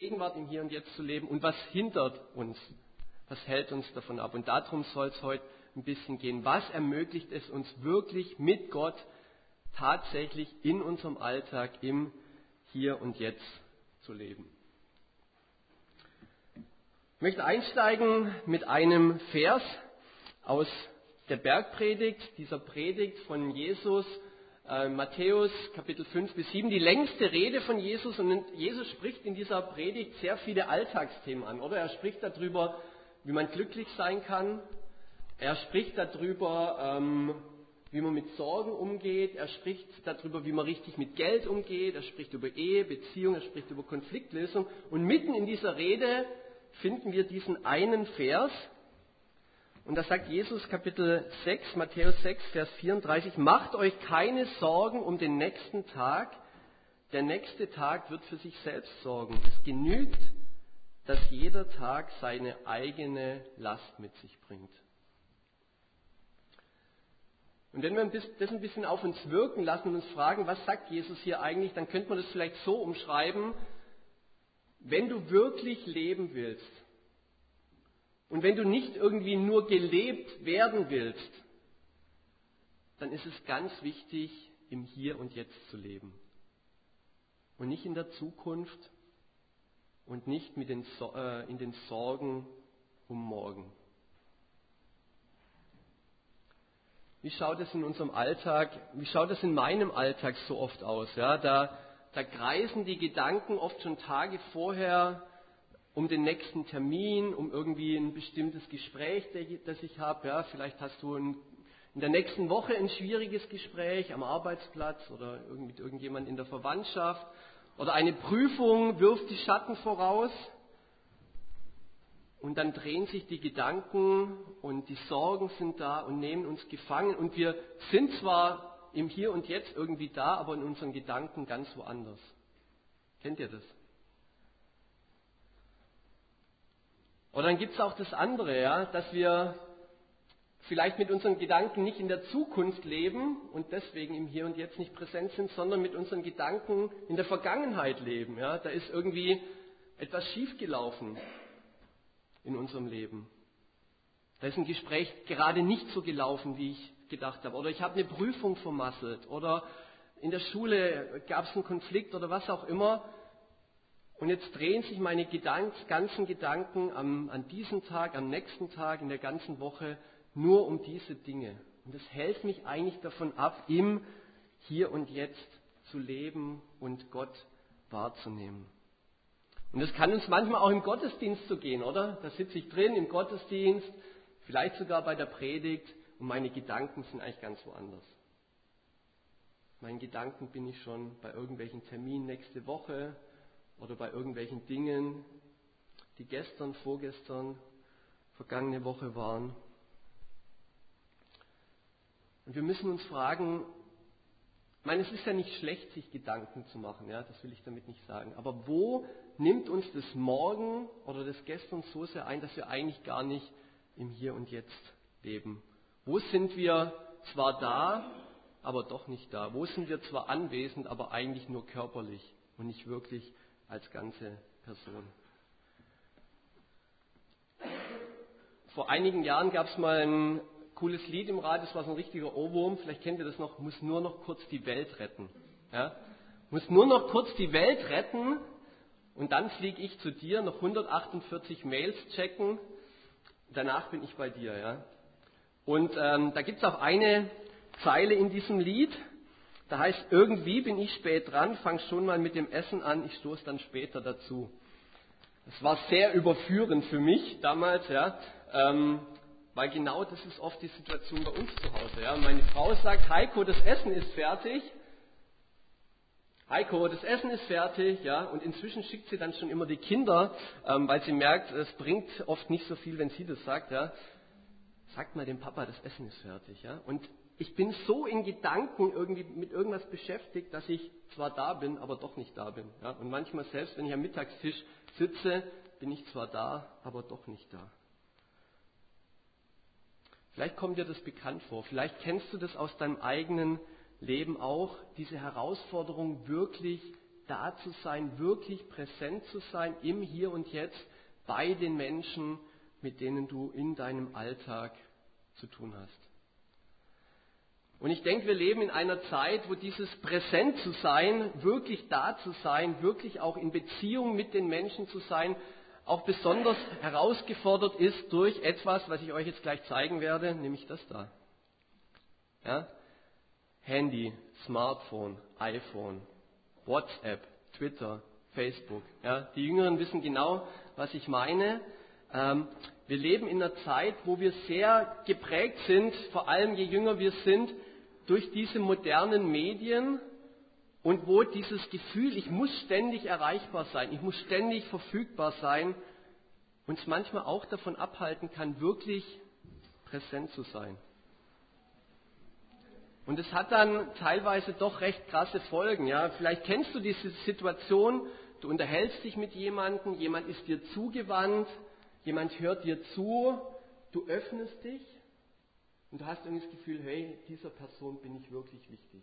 Gegenwart im Hier und Jetzt zu leben und was hindert uns, was hält uns davon ab. Und darum soll es heute ein bisschen gehen. Was ermöglicht es uns wirklich mit Gott tatsächlich in unserem Alltag im Hier und Jetzt zu leben? Ich möchte einsteigen mit einem Vers aus der Bergpredigt, dieser Predigt von Jesus, Matthäus Kapitel 5 bis 7, die längste Rede von Jesus. Und Jesus spricht in dieser Predigt sehr viele Alltagsthemen an, oder? Er spricht darüber, wie man glücklich sein kann. Er spricht darüber, wie man mit Sorgen umgeht. Er spricht darüber, wie man richtig mit Geld umgeht. Er spricht über Ehe, Beziehung, er spricht über Konfliktlösung. Und mitten in dieser Rede finden wir diesen einen Vers. Und da sagt Jesus, Kapitel 6, Matthäus 6, Vers 34, macht euch keine Sorgen um den nächsten Tag. Der nächste Tag wird für sich selbst sorgen. Es genügt, dass jeder Tag seine eigene Last mit sich bringt. Und wenn wir das ein bisschen auf uns wirken lassen und uns fragen, was sagt Jesus hier eigentlich, dann könnte man das vielleicht so umschreiben: Wenn du wirklich leben willst und wenn du nicht irgendwie nur gelebt werden willst, dann ist es ganz wichtig, im Hier und Jetzt zu leben. Und nicht in der Zukunft und nicht in den Sorgen um morgen. Wie schaut es in unserem Alltag, wie schaut es in meinem Alltag so oft aus? Ja, da kreisen die Gedanken oft schon Tage vorher um den nächsten Termin, um irgendwie ein bestimmtes Gespräch, das ich habe. Ja, vielleicht hast du in der nächsten Woche ein schwieriges Gespräch am Arbeitsplatz oder mit irgendjemand in der Verwandtschaft. Oder eine Prüfung wirft die Schatten voraus. Und dann drehen sich die Gedanken und die Sorgen sind da und nehmen uns gefangen. Und wir sind zwar im Hier und Jetzt irgendwie da, aber in unseren Gedanken ganz woanders. Kennt ihr das? Oder dann gibt es auch das andere, ja, dass wir vielleicht mit unseren Gedanken nicht in der Zukunft leben und deswegen im Hier und Jetzt nicht präsent sind, sondern mit unseren Gedanken in der Vergangenheit leben. Ja. Da ist irgendwie etwas schiefgelaufen in unserem Leben. Da ist ein Gespräch gerade nicht so gelaufen, wie ich gedacht habe. Oder ich habe eine Prüfung vermasselt. Oder in der Schule gab es einen Konflikt oder was auch immer. Und jetzt drehen sich meine ganzen Gedanken an diesem Tag, am nächsten Tag, in der ganzen Woche nur um diese Dinge. Und das hält mich eigentlich davon ab, im Hier und Jetzt zu leben und Gott wahrzunehmen. Und das kann uns manchmal auch im Gottesdienst so gehen, oder? Da sitze ich drin im Gottesdienst, vielleicht sogar bei der Predigt, und meine Gedanken sind eigentlich ganz woanders. Meinen Gedanken bin ich schon bei irgendwelchen Terminen nächste Woche oder bei irgendwelchen Dingen, die gestern, vorgestern, vergangene Woche waren. Und wir müssen uns fragen, ich meine, es ist ja nicht schlecht, sich Gedanken zu machen, ja, das will ich damit nicht sagen. Aber wo nimmt uns das Morgen oder das Gestern so sehr ein, dass wir eigentlich gar nicht im Hier und Jetzt leben? Wo sind wir zwar da, aber doch nicht da? Wo sind wir zwar anwesend, aber eigentlich nur körperlich und nicht wirklich als ganze Person? Vor einigen Jahren gab es mal ein cooles Lied im Radio, das war so ein richtiger Ohrwurm, vielleicht kennt ihr das noch, muss nur noch kurz die Welt retten. Ja? Muss nur noch kurz die Welt retten und dann fliege ich zu dir, noch 148 Mails checken, danach bin ich bei dir. Ja? Und da gibt es auch eine Zeile in diesem Lied, da heißt, irgendwie bin ich spät dran, fang schon mal mit dem Essen an, ich stoße dann später dazu. Das war sehr überführend für mich damals, ja. Weil genau das ist oft die Situation bei uns zu Hause. Ja. Meine Frau sagt, Heiko, das Essen ist fertig. Heiko, das Essen ist fertig. Ja. Und inzwischen schickt sie dann schon immer die Kinder, weil sie merkt, es bringt oft nicht so viel, wenn sie das sagt. Ja. Sagt mal dem Papa, das Essen ist fertig. Ja. Und ich bin so in Gedanken irgendwie mit irgendwas beschäftigt, dass ich zwar da bin, aber doch nicht da bin. Ja. Und manchmal selbst, wenn ich am Mittagstisch sitze, bin ich zwar da, aber doch nicht da. Vielleicht kommt dir das bekannt vor, vielleicht kennst du das aus deinem eigenen Leben auch, diese Herausforderung, wirklich da zu sein, wirklich präsent zu sein, im Hier und Jetzt, bei den Menschen, mit denen du in deinem Alltag zu tun hast. Und ich denke, wir leben in einer Zeit, wo dieses präsent zu sein, wirklich da zu sein, wirklich auch in Beziehung mit den Menschen zu sein, auch besonders herausgefordert ist durch etwas, was ich euch jetzt gleich zeigen werde, nämlich das da. Ja? Handy, Smartphone, iPhone, WhatsApp, Twitter, Facebook. Ja? Die Jüngeren wissen genau, was ich meine. Wir leben in einer Zeit, wo wir sehr geprägt sind, vor allem je jünger wir sind, durch diese modernen Medien und wo dieses Gefühl, ich muss ständig erreichbar sein, ich muss ständig verfügbar sein, uns manchmal auch davon abhalten kann, wirklich präsent zu sein. Und es hat dann teilweise doch recht krasse Folgen. Ja? Vielleicht kennst du diese Situation, du unterhältst dich mit jemandem, jemand ist dir zugewandt, jemand hört dir zu, du öffnest dich und du hast irgendwie das Gefühl, hey, dieser Person bin ich wirklich wichtig.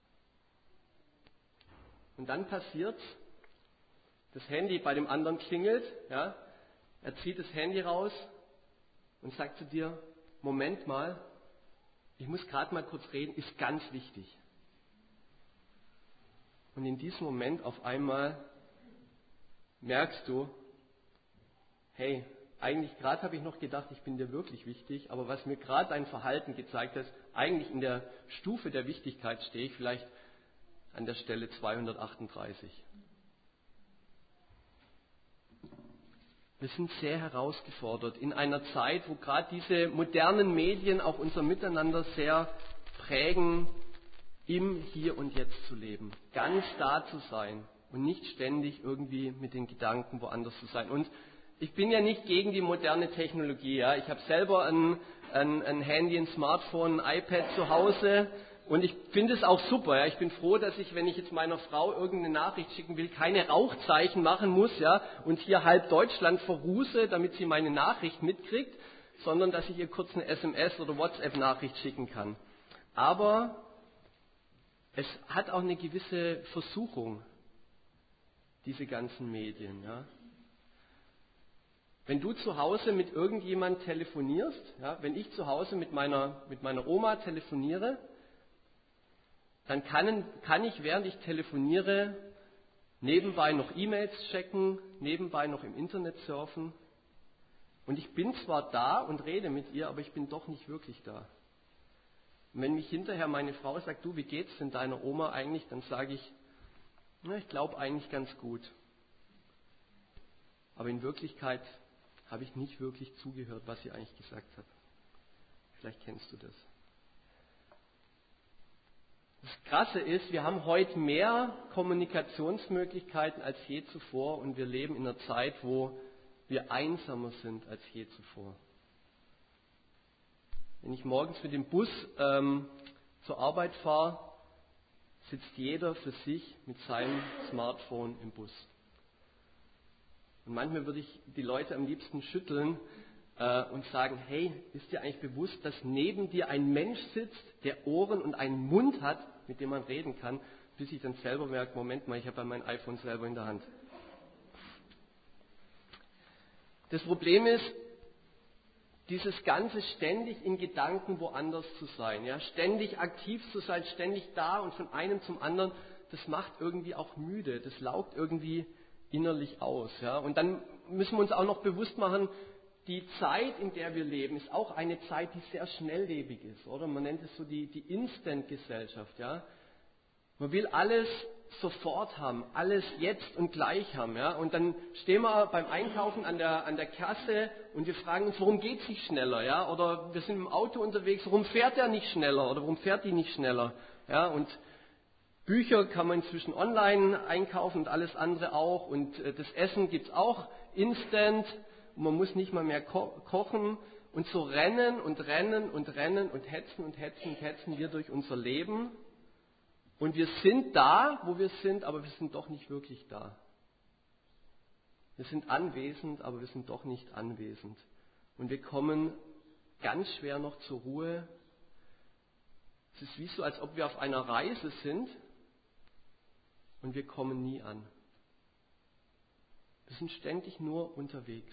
Und dann passiert's, das Handy bei dem anderen klingelt, ja, er zieht das Handy raus und sagt zu dir, Moment mal, ich muss gerade mal kurz reden, ist ganz wichtig. Und in diesem Moment auf einmal merkst du, hey, eigentlich gerade habe ich noch gedacht, ich bin dir wirklich wichtig, aber was mir gerade dein Verhalten gezeigt hat, eigentlich in der Stufe der Wichtigkeit stehe ich vielleicht an der Stelle 238. Wir sind sehr herausgefordert in einer Zeit, wo gerade diese modernen Medien auch unser Miteinander sehr prägen, im Hier und Jetzt zu leben, ganz da zu sein und nicht ständig irgendwie mit den Gedanken woanders zu sein. Und ich bin ja nicht gegen die moderne Technologie. Ja. Ich habe selber ein Handy, ein Smartphone, ein iPad zu Hause und ich finde es auch super. Ja. Ich bin froh, dass ich, wenn ich jetzt meiner Frau irgendeine Nachricht schicken will, keine Rauchzeichen machen muss, ja, und hier halb Deutschland verruße, damit sie meine Nachricht mitkriegt, sondern dass ich ihr kurz eine SMS oder WhatsApp-Nachricht schicken kann. Aber es hat auch eine gewisse Versuchung, diese ganzen Medien. Ja. Wenn du zu Hause mit irgendjemand telefonierst, ja, wenn ich zu Hause mit meiner Oma telefoniere, dann kann ich, während ich telefoniere, nebenbei noch E-Mails checken, nebenbei noch im Internet surfen. Und ich bin zwar da und rede mit ihr, aber ich bin doch nicht wirklich da. Und wenn mich hinterher meine Frau sagt, du, wie geht's denn deiner Oma eigentlich, dann sage ich, na, ich glaube eigentlich ganz gut. Aber in Wirklichkeit habe ich nicht wirklich zugehört, was sie eigentlich gesagt hat. Vielleicht kennst du das. Das Krasse ist, wir haben heute mehr Kommunikationsmöglichkeiten als je zuvor und wir leben in einer Zeit, wo wir einsamer sind als je zuvor. Wenn ich morgens mit dem Bus zur Arbeit fahre, sitzt jeder für sich mit seinem Smartphone im Bus. Und manchmal würde ich die Leute am liebsten schütteln und sagen, hey, ist dir eigentlich bewusst, dass neben dir ein Mensch sitzt, der Ohren und einen Mund hat, mit dem man reden kann, bis ich dann selber merke, Moment mal, ich habe ja mein iPhone selber in der Hand. Das Problem ist, dieses Ganze ständig in Gedanken woanders zu sein, ja, ständig aktiv zu sein, ständig da und von einem zum anderen, das macht irgendwie auch müde, das laugt irgendwie innerlich aus. Ja. Und dann müssen wir uns auch noch bewusst machen, die Zeit, in der wir leben, ist auch eine Zeit, die sehr schnelllebig ist, oder? Man nennt es so die Instant-Gesellschaft, ja. Man will alles sofort haben, alles jetzt und gleich haben, ja. Und dann stehen wir beim Einkaufen an der Kasse und wir fragen uns, warum geht es nicht schneller, ja? Oder wir sind im Auto unterwegs, warum fährt er nicht schneller oder warum fährt die nicht schneller, ja? Und Bücher kann man inzwischen online einkaufen und alles andere auch. Und das Essen gibt es auch instant. Und man muss nicht mal mehr kochen. Und so rennen und rennen und rennen und hetzen und hetzen und hetzen wir durch unser Leben. Und wir sind da, wo wir sind, aber wir sind doch nicht wirklich da. Wir sind anwesend, aber wir sind doch nicht anwesend. Und wir kommen ganz schwer noch zur Ruhe. Es ist wie so, als ob wir auf einer Reise sind. und wir kommen nie an. Wir sind ständig nur unterwegs.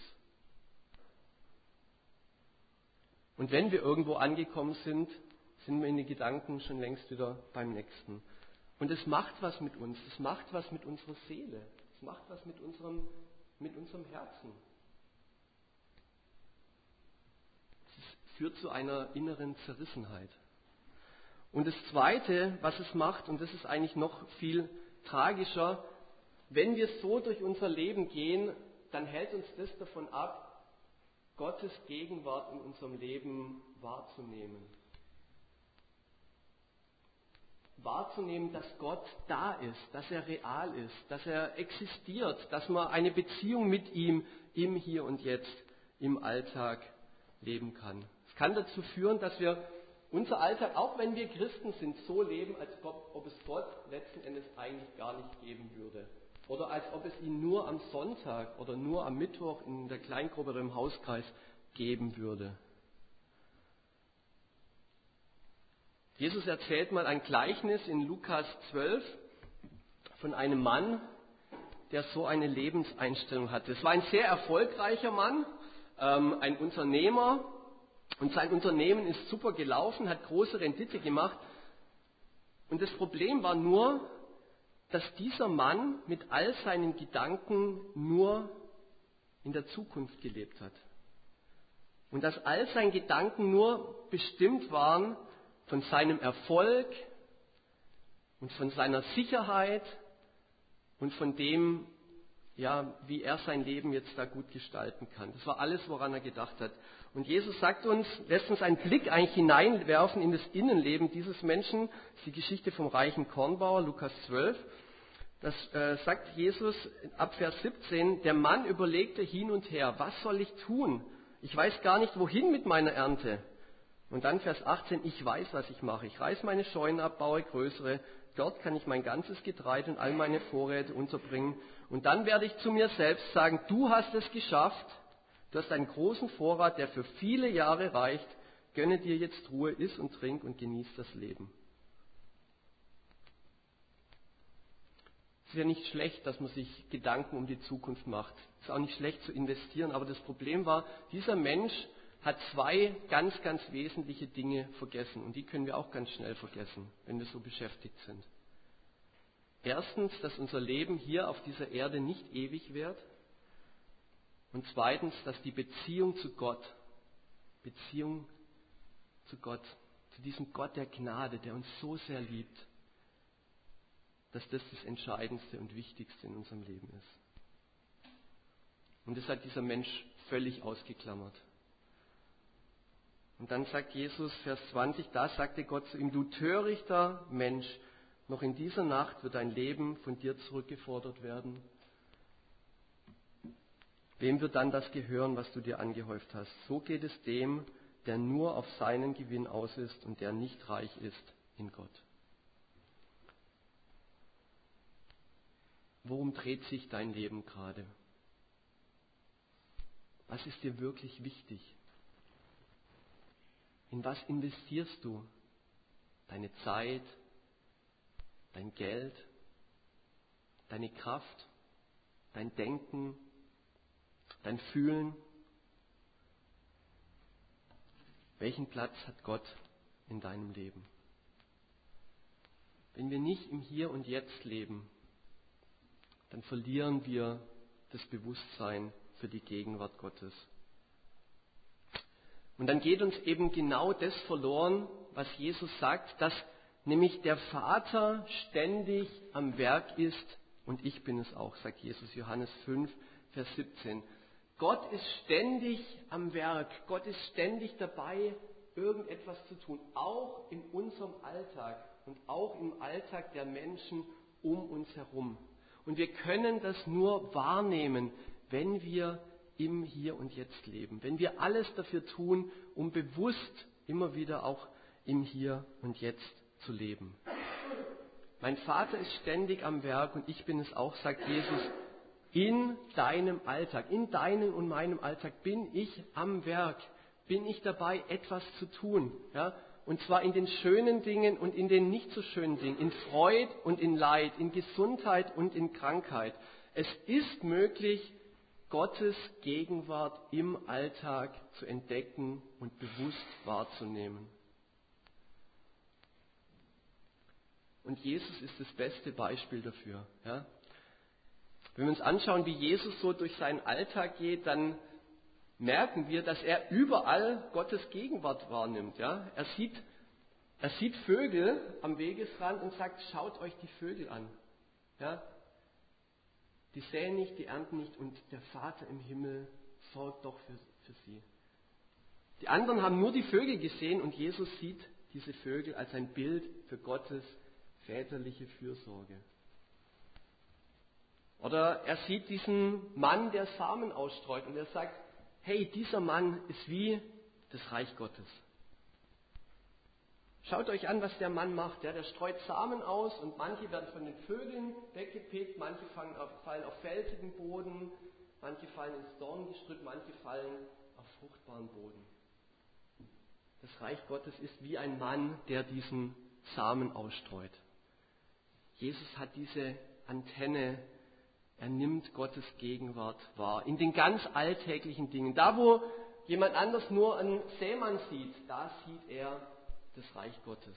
Und wenn wir irgendwo angekommen sind, sind wir in den Gedanken schon längst wieder beim nächsten. Und es macht was mit uns, es macht was mit unserer Seele, es macht was mit unserem Herzen. Es führt zu einer inneren Zerrissenheit. Und das Zweite, was es macht, und das ist eigentlich noch viel tragischer, wenn wir so durch unser Leben gehen, dann hält uns das davon ab, Gottes Gegenwart in unserem Leben wahrzunehmen. Wahrzunehmen, dass Gott da ist, dass er real ist, dass er existiert, dass man eine Beziehung mit ihm im Hier und Jetzt, im Alltag leben kann. Es kann dazu führen, dass wir unser Alltag, auch wenn wir Christen sind, so leben, als ob es Gott letzten Endes eigentlich gar nicht geben würde. Oder als ob es ihn nur am Sonntag oder nur am Mittwoch in der Kleingruppe oder im Hauskreis geben würde. Jesus erzählt mal ein Gleichnis in Lukas 12 von einem Mann, der so eine Lebenseinstellung hatte. Es war ein sehr erfolgreicher Mann, ein Unternehmer, und sein Unternehmen ist super gelaufen, hat große Rendite gemacht. Und das Problem war nur, dass dieser Mann mit all seinen Gedanken nur in der Zukunft gelebt hat. Und dass all seine Gedanken nur bestimmt waren von seinem Erfolg und von seiner Sicherheit und von dem, ja, wie er sein Leben jetzt da gut gestalten kann. Das war alles, woran er gedacht hat. Und Jesus sagt uns, lässt uns einen Blick eigentlich hineinwerfen in das Innenleben dieses Menschen. Das ist die Geschichte vom reichen Kornbauer, Lukas 12. Das sagt Jesus ab Vers 17, der Mann überlegte hin und her, was soll ich tun? Ich weiß gar nicht, wohin mit meiner Ernte. Und dann Vers 18, ich weiß, was ich mache. Ich reiß meine Scheunen ab, baue größere. Dort kann ich mein ganzes Getreide und all meine Vorräte unterbringen. Und dann werde ich zu mir selbst sagen, du hast es geschafft. Du hast einen großen Vorrat, der für viele Jahre reicht. Gönne dir jetzt Ruhe, iss und trink und genieß das Leben. Es ist ja nicht schlecht, dass man sich Gedanken um die Zukunft macht. Es ist auch nicht schlecht zu investieren. Aber das Problem war, dieser Mensch hat zwei ganz, ganz wesentliche Dinge vergessen. Und die können wir auch ganz schnell vergessen, wenn wir so beschäftigt sind. Erstens, dass unser Leben hier auf dieser Erde nicht ewig wird. Und zweitens, dass die Beziehung zu Gott, zu diesem Gott der Gnade, der uns so sehr liebt, dass das das Entscheidendste und Wichtigste in unserem Leben ist. Und das hat dieser Mensch völlig ausgeklammert. Und dann sagt Jesus, Vers 20, da sagte Gott zu ihm, du törichter Mensch, noch in dieser Nacht wird dein Leben von dir zurückgefordert werden. Wem wird dann das gehören, was du dir angehäuft hast? So geht es dem, der nur auf seinen Gewinn aus ist und der nicht reich ist in Gott. Worum dreht sich dein Leben gerade? Was ist dir wirklich wichtig? In was investierst du? Deine Zeit, dein Geld, deine Kraft, dein Denken, dein Fühlen? Welchen Platz hat Gott in deinem Leben? Wenn wir nicht im Hier und Jetzt leben, dann verlieren wir das Bewusstsein für die Gegenwart Gottes. Und dann geht uns eben genau das verloren, was Jesus sagt, dass nämlich der Vater ständig am Werk ist und ich bin es auch, sagt Jesus, Johannes 5, Vers 17. Gott ist ständig am Werk, Gott ist ständig dabei, irgendetwas zu tun, auch in unserem Alltag und auch im Alltag der Menschen um uns herum. Und wir können das nur wahrnehmen, wenn wir im Hier und Jetzt leben. Wenn wir alles dafür tun, um bewusst immer wieder auch im Hier und Jetzt zu leben. Mein Vater ist ständig am Werk und ich bin es auch, sagt Jesus, in deinem Alltag, in deinem und meinem Alltag bin ich am Werk, bin ich dabei, etwas zu tun. Ja? Und zwar in den schönen Dingen und in den nicht so schönen Dingen, in Freud und in Leid, in Gesundheit und in Krankheit. Es ist möglich, Gottes Gegenwart im Alltag zu entdecken und bewusst wahrzunehmen. Und Jesus ist das beste Beispiel dafür. Ja? Wenn wir uns anschauen, wie Jesus so durch seinen Alltag geht, dann merken wir, dass er überall Gottes Gegenwart wahrnimmt. Ja? Er sieht Vögel am Wegesrand und sagt, schaut euch die Vögel an. Ja? Die säen nicht, die ernten nicht und der Vater im Himmel sorgt doch für sie. Die anderen haben nur die Vögel gesehen und Jesus sieht diese Vögel als ein Bild für Gottes väterliche Fürsorge. Oder er sieht diesen Mann, der Samen ausstreut und er sagt, hey, dieser Mann ist wie das Reich Gottes. Schaut euch an, was der Mann macht. Der streut Samen aus und manche werden von den Vögeln weggepickt, manche fallen auf felsigen Boden, manche fallen ins Dorngestrüpp, manche fallen auf fruchtbaren Boden. Das Reich Gottes ist wie ein Mann, der diesen Samen ausstreut. Jesus hat diese Antenne. Er nimmt Gottes Gegenwart wahr. In den ganz alltäglichen Dingen. Da, wo jemand anders nur einen Sämann sieht, da sieht er das Reich Gottes.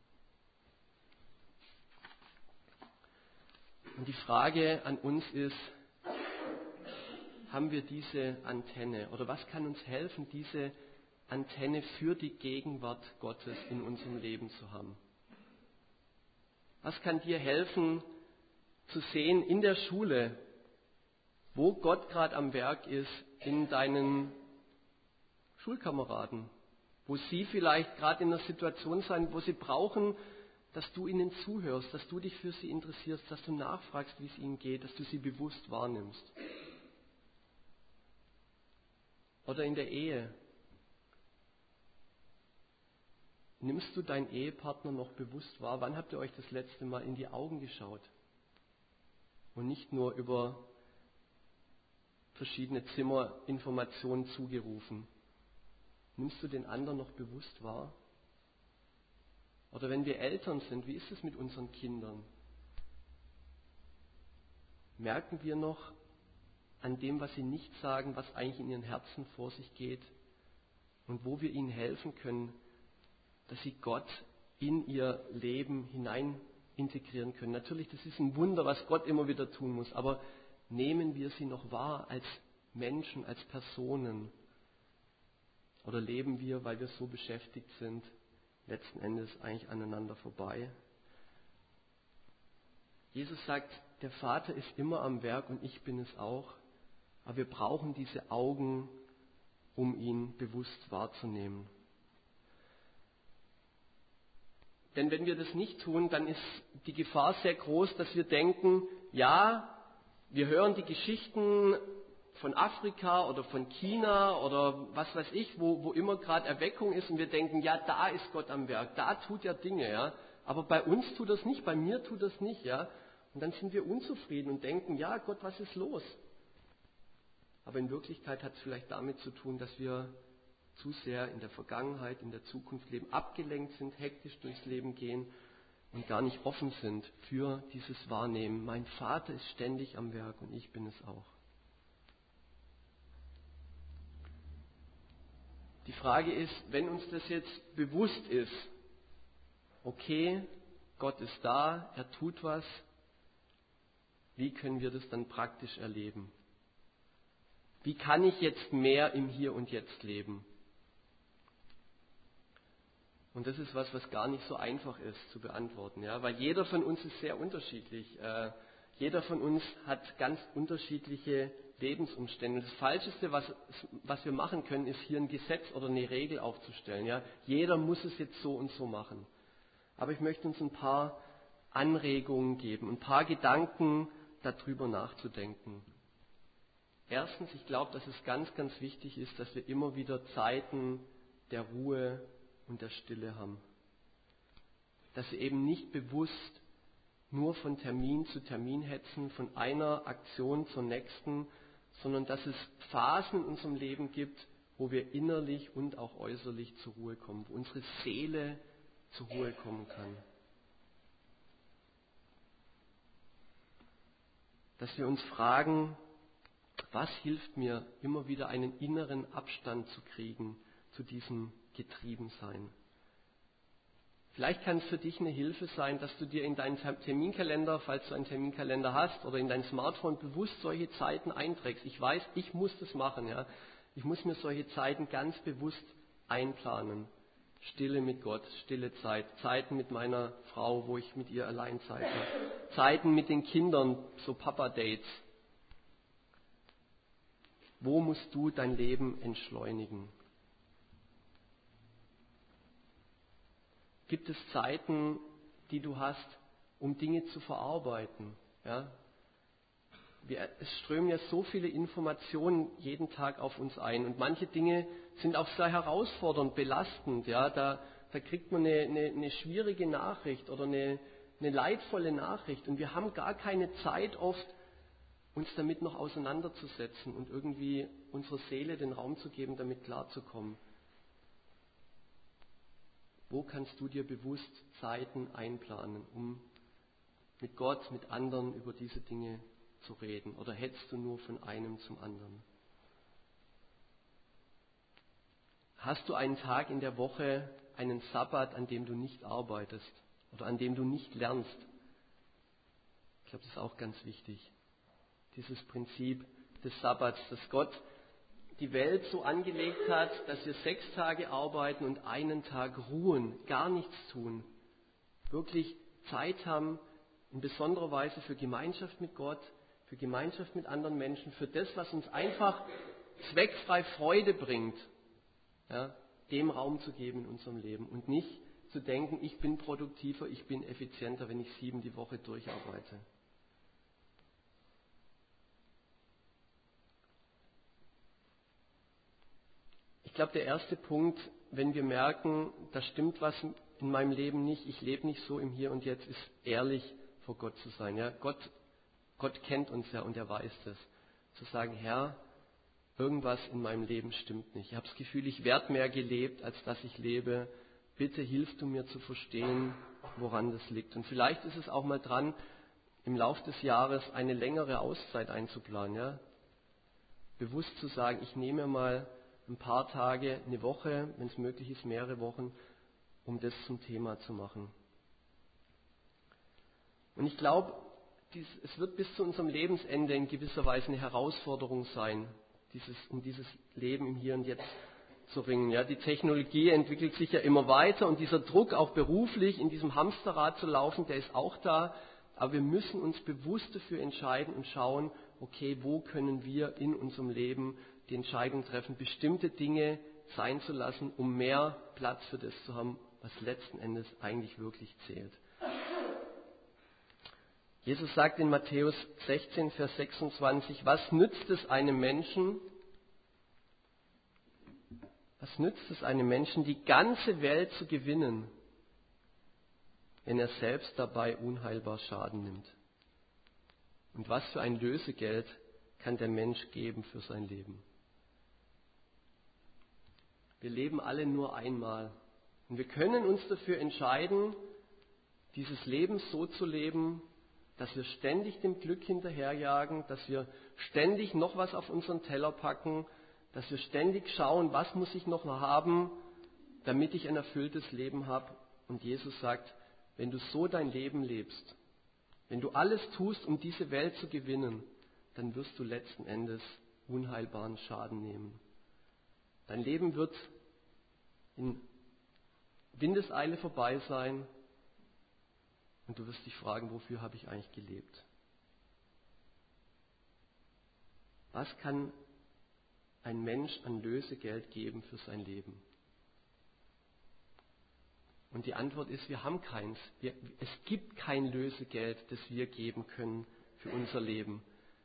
Und die Frage an uns ist, haben wir diese Antenne? Oder was kann uns helfen, diese Antenne für die Gegenwart Gottes in unserem Leben zu haben? Was kann dir helfen, zu sehen in der Schule, wo Gott gerade am Werk ist, in deinen Schulkameraden, wo sie vielleicht gerade in einer Situation sind, wo sie brauchen, dass du ihnen zuhörst, dass du dich für sie interessierst, dass du nachfragst, wie es ihnen geht, dass du sie bewusst wahrnimmst. Oder in der Ehe. Nimmst du deinen Ehepartner noch bewusst wahr? Wann habt ihr euch das letzte Mal in die Augen geschaut? Und nicht nur über verschiedene Zimmerinformationen zugerufen. Nimmst du den anderen noch bewusst wahr? Oder wenn wir Eltern sind, wie ist es mit unseren Kindern? Merken wir noch an dem, was sie nicht sagen, was eigentlich in ihren Herzen vor sich geht und wo wir ihnen helfen können, dass sie Gott in ihr Leben hinein integrieren können. Natürlich, das ist ein Wunder, was Gott immer wieder tun muss, aber nehmen wir sie noch wahr als Menschen, als Personen? Oder leben wir, weil wir so beschäftigt sind, letzten Endes eigentlich aneinander vorbei? Jesus sagt, der Vater ist immer am Werk und ich bin es auch, aber wir brauchen diese Augen, um ihn bewusst wahrzunehmen. Denn wenn wir das nicht tun, dann ist die Gefahr sehr groß, dass wir denken, ja, wir hören die Geschichten von Afrika oder von China oder was weiß ich, wo immer gerade Erweckung ist und wir denken, ja, da ist Gott am Werk, da tut er Dinge, ja. Aber bei uns tut das nicht, bei mir tut das nicht, ja. Und dann sind wir unzufrieden und denken, ja, Gott, was ist los? Aber in Wirklichkeit hat es vielleicht damit zu tun, dass wir zu sehr in der Vergangenheit, in der Zukunft leben, abgelenkt sind, hektisch durchs Leben gehen und gar nicht offen sind für dieses Wahrnehmen. Mein Vater ist ständig am Werk und ich bin es auch. Die Frage ist, wenn uns das jetzt bewusst ist, okay, Gott ist da, er tut was, wie können wir das dann praktisch erleben? Wie kann ich jetzt mehr im Hier und Jetzt leben? Und das ist was gar nicht so einfach ist zu beantworten, ja, weil jeder von uns ist sehr unterschiedlich. Jeder von uns hat ganz unterschiedliche Lebensumstände. Das Falscheste, was wir machen können, ist hier ein Gesetz oder eine Regel aufzustellen. Ja. Jeder muss es jetzt so und so machen. Aber ich möchte uns ein paar Anregungen geben, ein paar Gedanken darüber nachzudenken. Erstens, ich glaube, dass es ganz, ganz wichtig ist, dass wir immer wieder Zeiten der Ruhe und der Stille haben. Dass wir eben nicht bewusst nur von Termin zu Termin hetzen, von einer Aktion zur nächsten, sondern dass es Phasen in unserem Leben gibt, wo wir innerlich und auch äußerlich zur Ruhe kommen, wo unsere Seele zur Ruhe kommen kann. Dass wir uns fragen, was hilft mir, immer wieder einen inneren Abstand zu kriegen zu diesem Getriebensein. Vielleicht kann es für dich eine Hilfe sein, dass du dir in deinen Terminkalender, falls du einen Terminkalender hast, oder in dein Smartphone bewusst solche Zeiten einträgst. Ich weiß, ich muss das machen. Ja. Ich muss mir solche Zeiten ganz bewusst einplanen. Stille mit Gott, stille Zeit, Zeiten mit meiner Frau, wo ich mit ihr allein Zeit habe, Zeiten mit den Kindern, so Papa-Dates. Wo musst du dein Leben entschleunigen? Gibt es Zeiten, die du hast, um Dinge zu verarbeiten? Ja? Es strömen ja so viele Informationen jeden Tag auf uns ein und manche Dinge sind auch sehr herausfordernd, belastend. Ja? Da kriegt man eine schwierige Nachricht oder eine leidvolle Nachricht und wir haben gar keine Zeit oft, uns damit noch auseinanderzusetzen und irgendwie unserer Seele den Raum zu geben, damit klarzukommen. Wo kannst du dir bewusst Zeiten einplanen, um mit Gott, mit anderen über diese Dinge zu reden? Oder hetzt du nur von einem zum anderen? Hast du einen Tag in der Woche, einen Sabbat, an dem du nicht arbeitest oder an dem du nicht lernst? Ich glaube, das ist auch ganz wichtig. Dieses Prinzip des Sabbats, dass Gott die Welt so angelegt hat, dass wir 6 Tage arbeiten und einen Tag ruhen, gar nichts tun. Wirklich Zeit haben, in besonderer Weise für Gemeinschaft mit Gott, für Gemeinschaft mit anderen Menschen, für das, was uns einfach zweckfrei Freude bringt, ja, dem Raum zu geben in unserem Leben und nicht zu denken, ich bin produktiver, ich bin effizienter, wenn ich 7 die Woche durcharbeite. Ich glaube, der erste Punkt, wenn wir merken, da stimmt was in meinem Leben nicht, ich lebe nicht so im Hier und Jetzt, ist ehrlich vor Gott zu sein. Ja? Gott kennt uns ja und er weiß das. Zu sagen, Herr, irgendwas in meinem Leben stimmt nicht. Ich habe das Gefühl, ich werde mehr gelebt, als dass ich lebe. Bitte hilf du mir zu verstehen, woran das liegt. Und vielleicht ist es auch mal dran, im Laufe des Jahres eine längere Auszeit einzuplanen. Ja? Bewusst zu sagen, ich nehme mal ein paar Tage, eine Woche, wenn es möglich ist, mehrere Wochen, um das zum Thema zu machen. Und ich glaube, es wird bis zu unserem Lebensende in gewisser Weise eine Herausforderung sein, um dieses Leben im Hier und Jetzt zu ringen. Ja, die Technologie entwickelt sich ja immer weiter und dieser Druck, auch beruflich in diesem Hamsterrad zu laufen, der ist auch da. Aber wir müssen uns bewusst dafür entscheiden und schauen, okay, wo können wir in unserem Leben die Entscheidung treffen, bestimmte Dinge sein zu lassen, um mehr Platz für das zu haben, was letzten Endes eigentlich wirklich zählt. Jesus sagt in Matthäus 16, Vers 26, was nützt es einem Menschen, die ganze Welt zu gewinnen, wenn er selbst dabei unheilbar Schaden nimmt? Und was für ein Lösegeld kann der Mensch geben für sein Leben? Wir leben alle nur einmal. Und wir können uns dafür entscheiden, dieses Leben so zu leben, dass wir ständig dem Glück hinterherjagen, dass wir ständig noch was auf unseren Teller packen, dass wir ständig schauen, was muss ich noch haben, damit ich ein erfülltes Leben habe. Und Jesus sagt, wenn du so dein Leben lebst, wenn du alles tust, um diese Welt zu gewinnen, dann wirst du letzten Endes unheilbaren Schaden nehmen. Dein Leben wird in Windeseile vorbei sein und du wirst dich fragen, wofür habe ich eigentlich gelebt? Was kann ein Mensch an Lösegeld geben für sein Leben? Und die Antwort ist, wir haben keins. Es gibt kein Lösegeld, das wir geben können für unser Leben.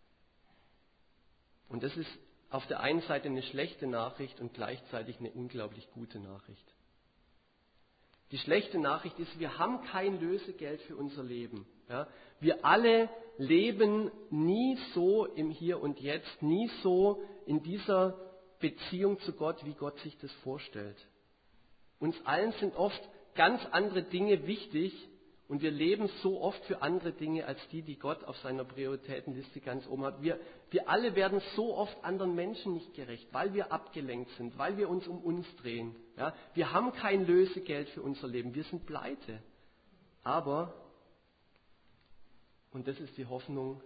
Und das ist auf der einen Seite eine schlechte Nachricht und gleichzeitig eine unglaublich gute Nachricht. Die schlechte Nachricht ist, wir haben kein Lösegeld für unser Leben. Ja? Wir alle leben nie so im Hier und Jetzt, nie so in dieser Beziehung zu Gott, wie Gott sich das vorstellt. Uns allen sind oft ganz andere Dinge wichtig und wir leben so oft für andere Dinge als die Gott auf seiner Prioritätenliste ganz oben hat. Wir alle werden so oft anderen Menschen nicht gerecht, weil wir abgelenkt sind, weil wir uns um uns drehen. Ja? Wir haben kein Lösegeld für unser Leben, wir sind pleite. Aber, und das ist die Hoffnung,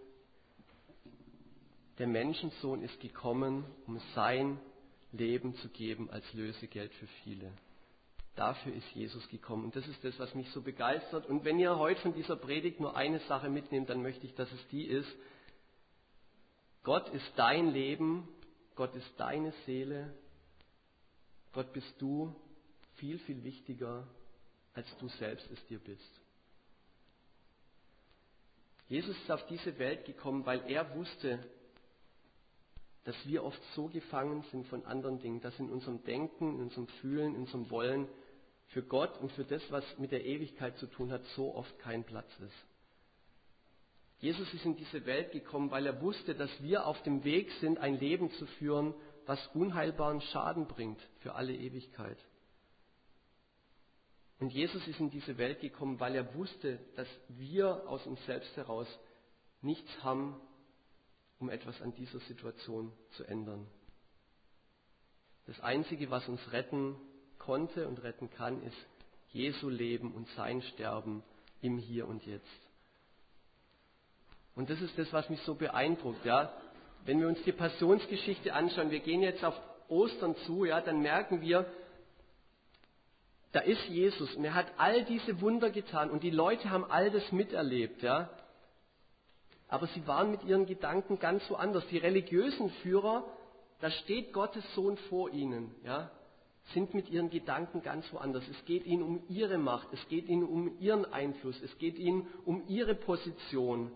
der Menschensohn ist gekommen, um sein Leben zu geben als Lösegeld für viele. Dafür ist Jesus gekommen. Und das ist das, was mich so begeistert. Und wenn ihr heute von dieser Predigt nur eine Sache mitnehmt, dann möchte ich, dass es die ist: Gott ist dein Leben, Gott ist deine Seele, Gott bist du viel, viel wichtiger, als du selbst es dir bist. Jesus ist auf diese Welt gekommen, weil er wusste, dass wir oft so gefangen sind von anderen Dingen, dass in unserem Denken, in unserem Fühlen, in unserem Wollen für Gott und für das, was mit der Ewigkeit zu tun hat, so oft kein Platz ist. Jesus ist in diese Welt gekommen, weil er wusste, dass wir auf dem Weg sind, ein Leben zu führen, was unheilbaren Schaden bringt für alle Ewigkeit. Und Jesus ist in diese Welt gekommen, weil er wusste, dass wir aus uns selbst heraus nichts haben, um etwas an dieser Situation zu ändern. Das Einzige, was uns retten konnte und retten kann, ist Jesu Leben und sein Sterben im Hier und Jetzt. Und das ist das, was mich so beeindruckt. Ja? Wenn wir uns die Passionsgeschichte anschauen, wir gehen jetzt auf Ostern zu, ja, dann merken wir, da ist Jesus und er hat all diese Wunder getan und die Leute haben all das miterlebt. Ja? Aber sie waren mit ihren Gedanken ganz woanders. Die religiösen Führer, da steht Gottes Sohn vor ihnen, ja, sind mit ihren Gedanken ganz woanders. Es geht ihnen um ihre Macht, es geht ihnen um ihren Einfluss, es geht ihnen um ihre Position.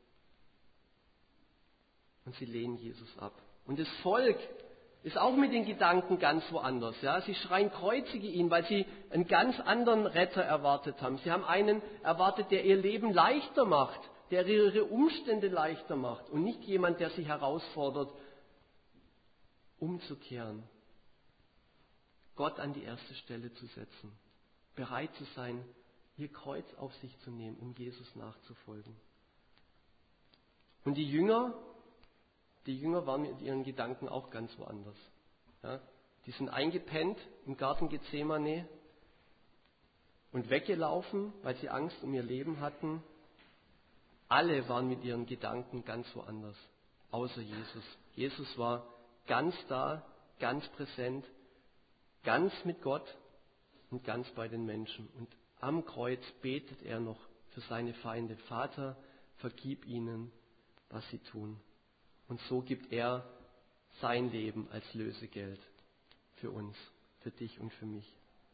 Und sie lehnen Jesus ab. Und das Volk ist auch mit den Gedanken ganz woanders. Ja. Sie schreien, kreuzige ihn, weil sie einen ganz anderen Retter erwartet haben. Sie haben einen erwartet, der ihr Leben leichter macht, der ihre Umstände leichter macht und nicht jemand, der sie herausfordert, umzukehren, Gott an die erste Stelle zu setzen, bereit zu sein, ihr Kreuz auf sich zu nehmen, um Jesus nachzufolgen. Und die Jünger waren mit ihren Gedanken auch ganz woanders. Ja, die sind eingepennt im Garten Gethsemane und weggelaufen, weil sie Angst um ihr Leben hatten. Alle waren mit ihren Gedanken ganz woanders, außer Jesus. Jesus war ganz da, ganz präsent, ganz mit Gott und ganz bei den Menschen. Und am Kreuz betet er noch für seine Feinde: Vater, vergib ihnen, was sie tun. Und so gibt er sein Leben als Lösegeld für uns, für dich und für mich.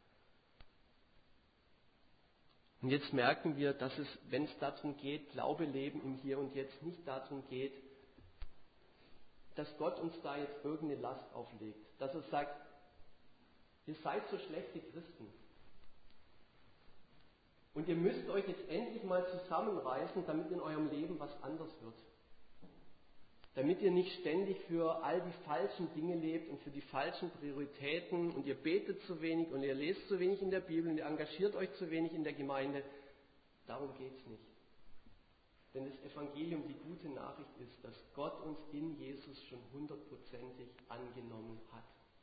Und jetzt merken wir, dass es, wenn es darum geht, Glaube leben im Hier und Jetzt, nicht darum geht, dass Gott uns da jetzt irgendeine Last auflegt. Dass er sagt, ihr seid so schlechte Christen. Und ihr müsst euch jetzt endlich mal zusammenreißen, damit in eurem Leben was anders wird. Damit ihr nicht ständig für all die falschen Dinge lebt und für die falschen Prioritäten und ihr betet zu wenig und ihr lest zu wenig in der Bibel und ihr engagiert euch zu wenig in der Gemeinde. Darum geht es nicht. Denn das Evangelium, die gute Nachricht ist, dass Gott uns in Jesus schon 100%ig angenommen hat.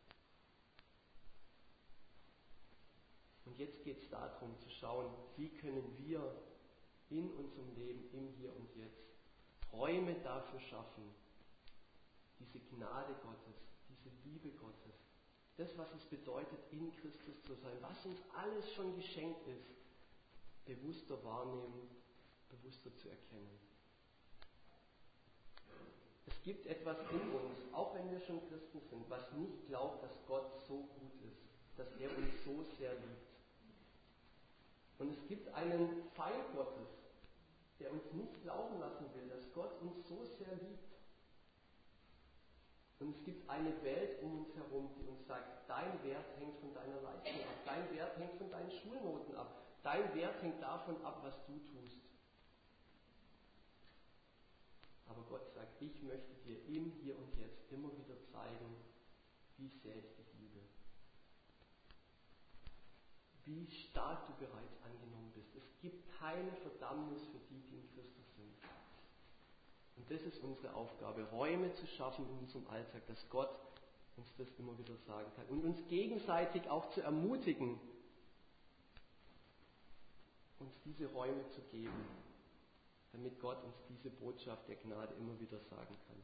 Und jetzt geht es darum zu schauen, wie können wir in unserem Leben, im Hier und Jetzt, Räume dafür schaffen, diese Gnade Gottes, diese Liebe Gottes, das, was es bedeutet, in Christus zu sein, was uns alles schon geschenkt ist, bewusster wahrnehmen, bewusster zu erkennen. Es gibt etwas in uns, auch wenn wir schon Christen sind, was nicht glaubt, dass Gott so gut ist, dass er uns so sehr liebt. Und es gibt einen Feind Gottes, der uns nicht glauben lassen will, dass Gott uns so sehr liebt. Und es gibt eine Welt um uns herum, die uns sagt, dein Wert hängt von deiner Leistung ab, dein Wert hängt von deinen Schulnoten ab, dein Wert hängt davon ab, was du tust. Aber Gott sagt, ich möchte dir im Hier und Jetzt immer wieder zeigen, wie sehr ich dich liebe. Wie stark du bereits angenommen bist. Es gibt keine Verdammnis für die, die in Christus sind. Und das ist unsere Aufgabe, Räume zu schaffen in unserem Alltag, dass Gott uns das immer wieder sagen kann. Und uns gegenseitig auch zu ermutigen, uns diese Räume zu geben, damit Gott uns diese Botschaft der Gnade immer wieder sagen kann.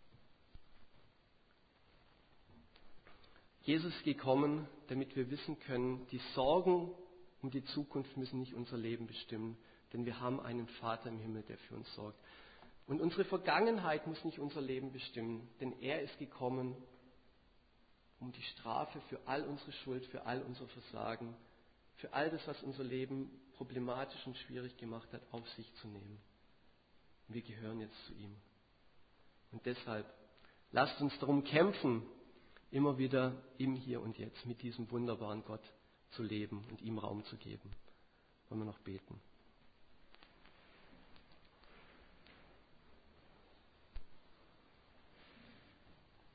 Jesus ist gekommen, damit wir wissen können, die Sorgen um die Zukunft müssen nicht unser Leben bestimmen, denn wir haben einen Vater im Himmel, der für uns sorgt. Und unsere Vergangenheit muss nicht unser Leben bestimmen, denn er ist gekommen, um die Strafe für all unsere Schuld, für all unser Versagen, für all das, was unser Leben problematisch und schwierig gemacht hat, auf sich zu nehmen. Und wir gehören jetzt zu ihm. Und deshalb, lasst uns darum kämpfen, immer wieder im Hier und Jetzt mit diesem wunderbaren Gott zu leben und ihm Raum zu geben. Wollen wir noch beten?